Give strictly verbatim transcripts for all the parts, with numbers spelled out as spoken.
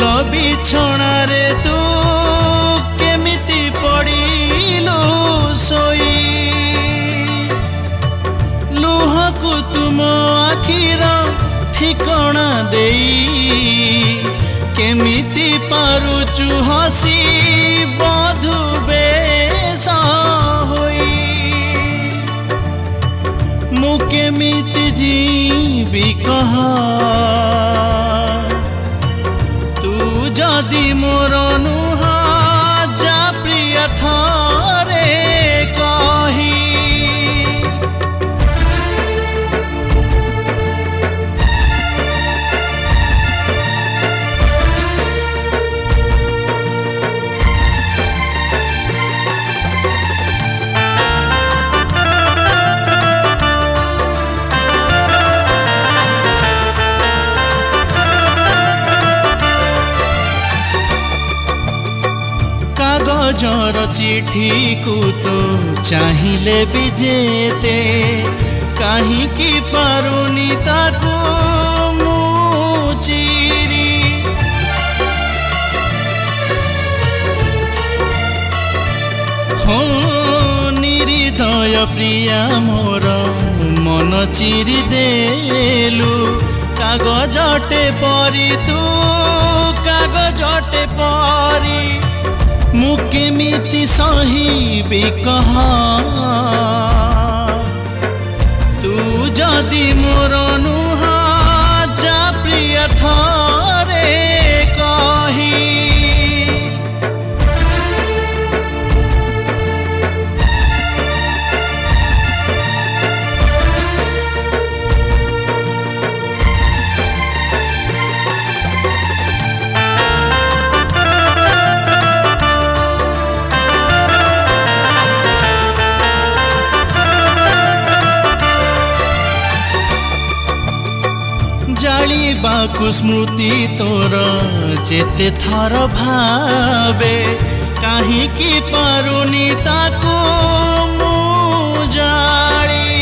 बिछणारे तू केमिति पड़िलु सोई लुहकु तुम आखिर ठिकणा देई केमिति पारुचु हसी बधु बेश होई मु केमिति जीवी कह तू जदि मोर नुह जा प्रिय थरे कही कागजर चिठी को तो चाहिए भी जेते कहीं की पारुनी ताको मुचिरी हो निरिदय प्रिया मोर मन चिरी देलु कागजटे परी तू कागजटे परी मु केमिति सहिबी कह तू जदि मोर नुह जा प्रिय थरे कही जालिबाकु स्मृति तोर जेते थर भावे कहीं की पारुनी ताको मु जाली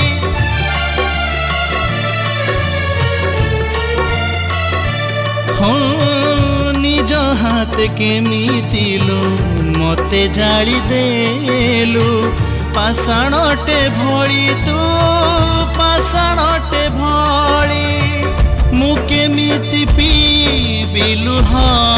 हो निज हाथ केमिति लो मते जाली देलु पाषाणटे भली तू पाषाणटे भली मु केमिति पीबी लुह